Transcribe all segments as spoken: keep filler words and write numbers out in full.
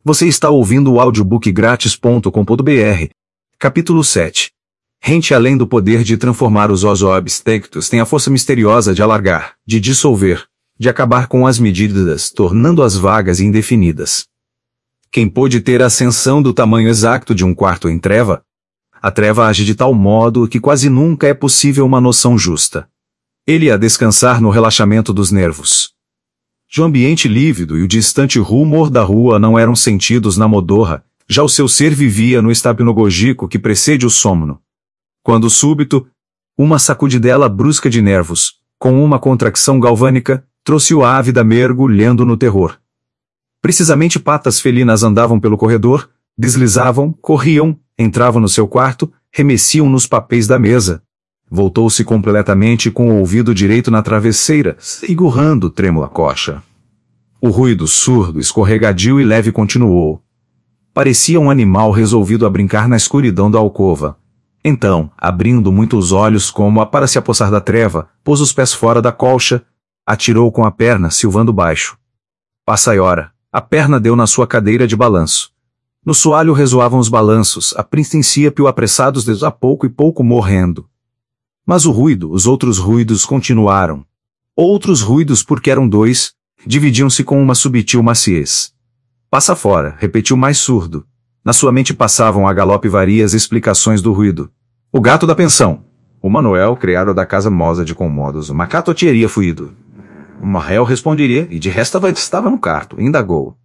Você está ouvindo o audiobook grátis ponto com ponto br. Capítulo sete. Rente além do poder de transformar os obstáculos tem a força misteriosa de alargar, de dissolver, de acabar com as medidas, tornando-as vagas e indefinidas. Quem pôde ter a ascensão do tamanho exato de um quarto em treva? A treva age de tal modo que quase nunca é possível uma noção justa. Ele a descansar no relaxamento dos nervos. O ambiente lívido e o distante rumor da rua não eram sentidos na modorra, já o seu ser vivia no estapnogógico que precede o sono. Quando súbito, uma sacudidela brusca de nervos, com uma contracção galvânica, trouxe-o ávida mergulhando no terror. Precisamente patas felinas andavam pelo corredor, deslizavam, corriam, entravam no seu quarto, remessiam nos papéis da mesa. Voltou-se completamente com o ouvido direito na travesseira, segurando trêmula coxa. O ruído surdo, escorregadio e leve continuou. Parecia um animal resolvido a brincar na escuridão da alcova. Então, abrindo muito os olhos como a para se apossar da treva, pôs os pés fora da colcha, atirou com a perna, silvando baixo. Passa e ora, a perna deu na sua cadeira de balanço. No soalho resoavam os balanços, a princípio apressados desde a pouco e pouco morrendo. Mas o ruído, os outros ruídos continuaram. Outros ruídos porque eram dois, dividiam-se com uma subtil maciez. Passa fora, repetiu mais surdo. Na sua mente passavam a galope várias explicações do ruído. O gato da pensão. O Manuel, criado da casa mosa de Comodos, o macato teria fuído. O Manuel responderia, e de resto estava no quarto, indagou.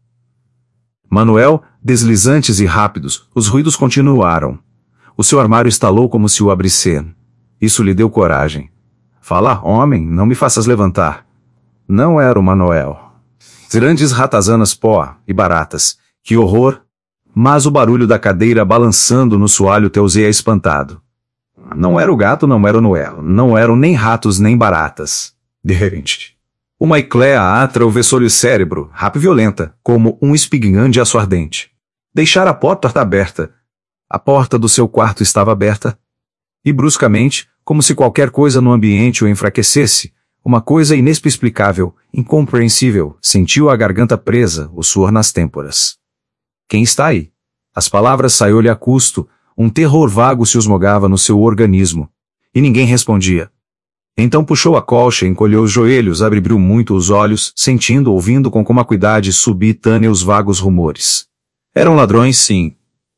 Manuel, deslizantes e rápidos, os ruídos continuaram. O seu armário estalou como se o abrissem. Isso lhe deu coragem. Fala, homem, não me faças levantar. Não era o Manuel. Grandes ratazanas pó e baratas. Que horror! Mas o barulho da cadeira balançando no soalho teusea espantado. Não era o gato, não era o Noel. Não eram nem ratos nem baratas. De repente, uma icléa atravessou-lhe o cérebro, rápida e violenta, como um espinhão de aço ardente. Deixara a porta aberta. A porta do seu quarto estava aberta. E bruscamente, como se qualquer coisa no ambiente o enfraquecesse, uma coisa inexplicável, incompreensível, sentiu a garganta presa, o suor nas têmporas. Quem está aí? As palavras saíram-lhe a custo, um terror vago se esmogava no seu organismo. E ninguém respondia. Então puxou a colcha, encolheu os joelhos, abriu muito os olhos, sentindo, ouvindo com como acuidade subitânea os vagos rumores. Eram ladrões, sim.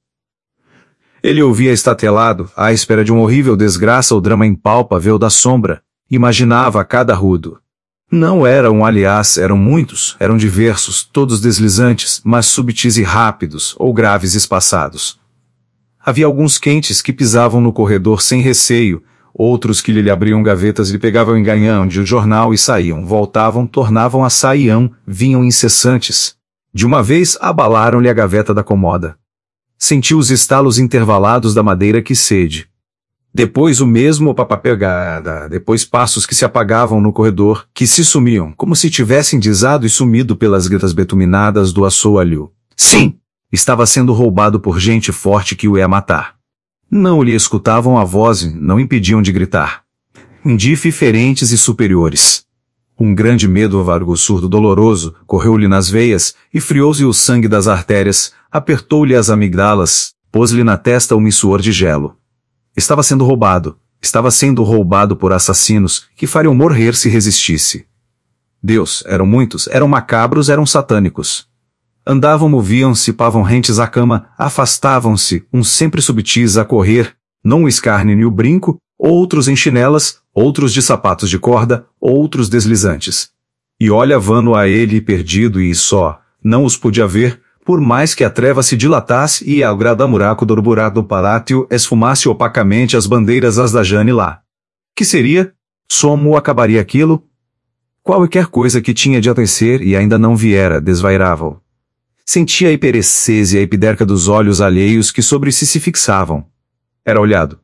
Ele ouvia estatelado, à espera de uma horrível desgraça ou drama impalpável da sombra. Imaginava a cada rudo. Não eram, aliás, eram muitos, eram diversos, todos deslizantes, mas subtis e rápidos, ou graves espaçados. Havia alguns quentes que pisavam no corredor sem receio, outros que lhe abriam gavetas e lhe pegavam enganhão de jornal e saíam, voltavam, tornavam a saião, vinham incessantes. De uma vez abalaram-lhe a gaveta da comoda. Sentiu os estalos intervalados da madeira que cede. Depois o mesmo papapegada, depois passos que se apagavam no corredor, que se sumiam, como se tivessem desado e sumido pelas gretas betuminadas do assoalho. Sim! Estava sendo roubado por gente forte que o ia matar. Não lhe escutavam a voz, não impediam de gritar. Indiferentes e superiores. Um grande medo avargo surdo doloroso correu-lhe nas veias e friou-lhe o sangue das artérias, apertou-lhe as amígdalas, pôs-lhe na testa um suor de gelo. Estava sendo roubado, estava sendo roubado por assassinos que fariam morrer se resistisse. Deus, eram muitos, eram macabros, eram satânicos. Andavam, moviam-se, pavam rentes à cama, afastavam-se, uns sempre subtis a correr, não o escárnio e o brinco, outros em chinelas, outros de sapatos de corda, outros deslizantes. E olha vano a ele perdido e só, não os podia ver, por mais que a treva se dilatasse e ao gradamuraco do buraco do pátio esfumasse opacamente as bandeiras as da Jane lá. Que seria? Como acabaria aquilo? Qualquer coisa que tinha de acontecer e ainda não viera, desvairava-o. Sentia a hiperecese e a epiderca dos olhos alheios que sobre si se fixavam. Era olhado.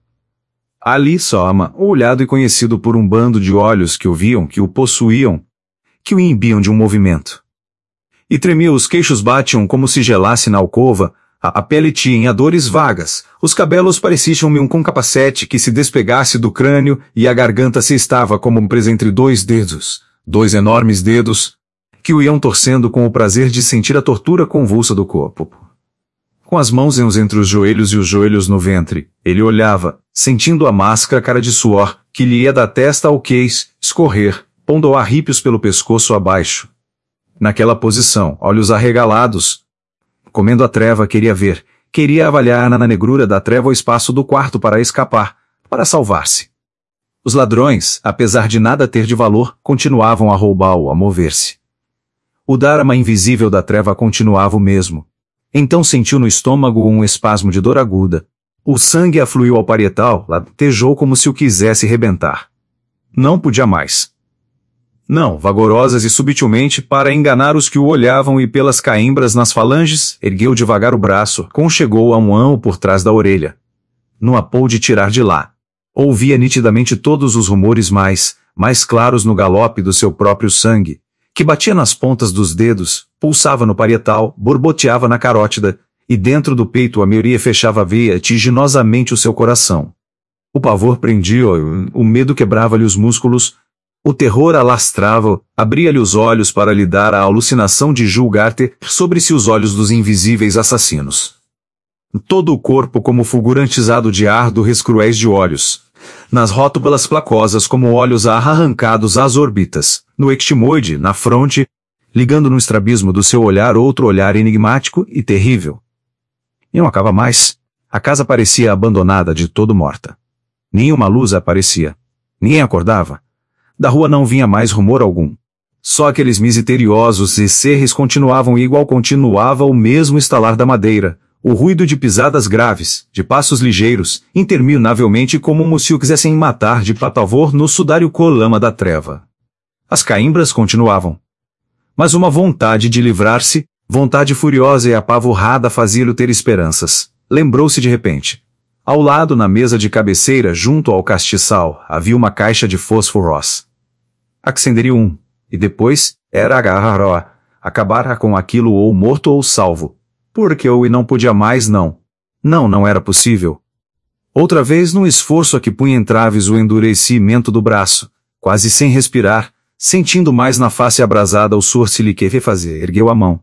Ali só ama, olhado e conhecido por um bando de olhos que o viam, que o possuíam, que o imbiam de um movimento. E tremia, os queixos batiam como se gelasse na alcova, a, a pele tinha dores vagas, os cabelos pareciam-me um com capacete que se despegasse do crânio e a garganta se estava como presa entre dois dedos, dois enormes dedos, que o iam torcendo com o prazer de sentir a tortura convulsa do corpo. Com as mãos entre os joelhos e os joelhos no ventre, ele olhava, sentindo a máscara cara de suor, que lhe ia da testa ao queixo, escorrer, pondo arrepios pelo pescoço abaixo. Naquela posição, olhos arregalados, comendo a treva, queria ver, queria avaliar na negrura da treva o espaço do quarto para escapar, para salvar-se. Os ladrões, apesar de nada ter de valor, continuavam a roubá-lo, a mover-se. O Dharma invisível da treva continuava o mesmo. Então sentiu no estômago um espasmo de dor aguda. O sangue afluiu ao parietal, latejou como se o quisesse rebentar. Não podia mais. Não, vagarosas e subtilmente, para enganar os que o olhavam e pelas cãibras nas falanges, ergueu devagar o braço, conchegou a um ão por trás da orelha. Não a pôde tirar de lá. Ouvia nitidamente todos os rumores mais, mais claros no galope do seu próprio sangue, que batia nas pontas dos dedos, pulsava no parietal, borboteava na carótida, e dentro do peito a maioria fechava vertiginosamente o seu coração. O pavor prendia-o, o medo quebrava-lhe os músculos, o terror alastrava-o, abria-lhe os olhos para lhe dar a alucinação de julgar ter sobre si os olhos dos invisíveis assassinos. Todo o corpo como fulgurantizado de ardores cruéis de olhos, nas rótulas placosas como olhos arrancados às órbitas, no ectimoide, na fronte, ligando no estrabismo do seu olhar outro olhar enigmático e terrível. E não acaba mais. A casa parecia abandonada, de todo morta. Nenhuma luz aparecia. Ninguém acordava. Da rua não vinha mais rumor algum. Só aqueles misteriosos esserres continuavam igual continuava o mesmo estalar da madeira, o ruído de pisadas graves, de passos ligeiros, interminavelmente como se o quisessem matar de pavor no sudário colama da treva. As cãibras continuavam. Mas uma vontade de livrar-se, vontade furiosa e apavorrada fazia-lhe ter esperanças. Lembrou-se de repente. Ao lado, na mesa de cabeceira, junto ao castiçal, havia uma caixa de fósforos. Acenderia um, e depois, era agarrar, acabar com aquilo ou morto ou salvo. Porque eu e não podia mais não. Não, não era possível. Outra vez num esforço a que punha entraves o endurecimento do braço, quase sem respirar, sentindo mais na face abrasada o suor se lhe querer fazer, ergueu a mão.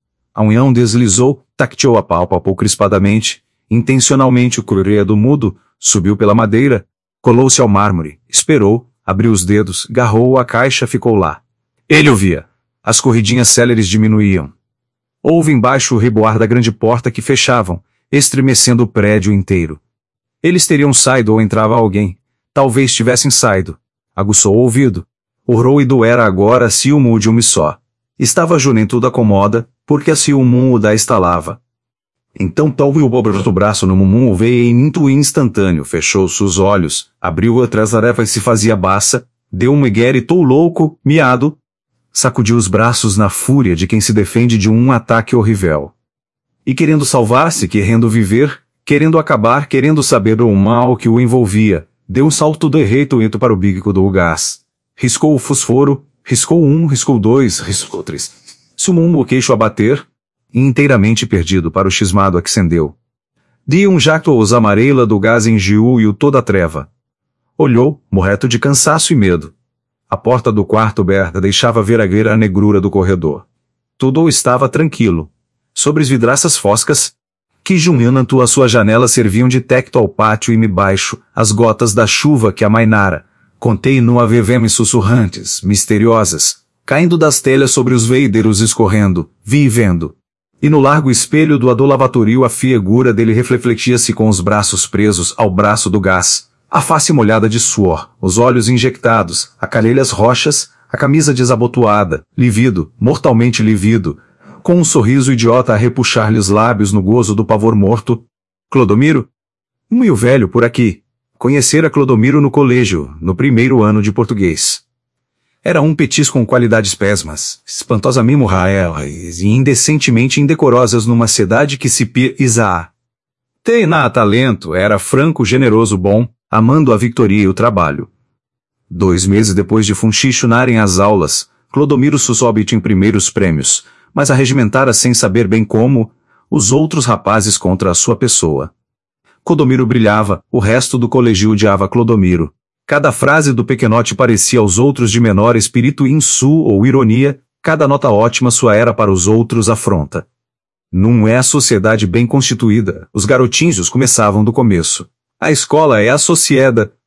A unhão deslizou, tacteou a pálpebra crispadamente, intencionalmente o cruredo mudo, subiu pela madeira, colou-se ao mármore, esperou, abriu os dedos, garrou a caixa, ficou lá. Ele ouvia. As corridinhas céleres diminuíam. Houve embaixo o reboar da grande porta que fechavam, estremecendo o prédio inteiro. Eles teriam saído ou entrava alguém. Talvez tivessem saído. Aguçou o ouvido. O ruído era agora ciúmo de um só. Estava junto da comoda, porque a ciúmo o da estalava. Então talvez o bobo do braço no mumum veio em muito instantâneo, fechou-se os olhos, abriu atrás da tarefa e se fazia baça, deu um egueritou louco, miado, sacudiu os braços na fúria de quem se defende de um ataque horrível. E querendo salvar-se, querendo viver, querendo acabar, querendo saber o mal que o envolvia, deu um salto derreito indo para o bico do gás. Riscou o fósforo, riscou um, riscou dois, riscou três. Sumou o queixo a bater, e inteiramente perdido para o xismado acendeu. Deu um jacto aos amarela do gás engiu e o toda a treva. Olhou, morreto de cansaço e medo. A porta do quarto aberta deixava ver a ver a negrura do corredor. Tudo estava tranquilo. Sobre as vidraças foscas, que junto à sua janela serviam de tecto ao pátio e me baixo, as gotas da chuva que amainara, contei no avevemes sussurrantes, misteriosas, caindo das telhas sobre os veideiros escorrendo, vi e vendo. E no largo espelho do adolavatório a figura dele refletia-se com os braços presos ao braço do gás. A face molhada de suor, os olhos injectados, a calhelhas roxas, a camisa desabotoada, lívido, mortalmente lívido, com um sorriso idiota a repuxar-lhe os lábios no gozo do pavor morto. Clodomiro? Muito velho por aqui. Conhecera Clodomiro no colégio, no primeiro ano de português. Era um petis com qualidades pésimas, espantosamente morrais e indecentemente indecorosas numa cidade que se pisa. Tem na talento, era franco, generoso, bom, amando a victoria e o trabalho. Dois meses depois de funcionarem as aulas, Clodomiro soube em primeiros prêmios, mas arregimentara sem saber bem como, os outros rapazes contra a sua pessoa. Clodomiro brilhava, o resto do colégio odiava Clodomiro. Cada frase do pequenote parecia aos outros de menor espírito insu ou ironia, Cada nota ótima sua era para os outros afronta. Não é a sociedade bem constituída, os garotinhos começavam do começo. A escola é a sociedade,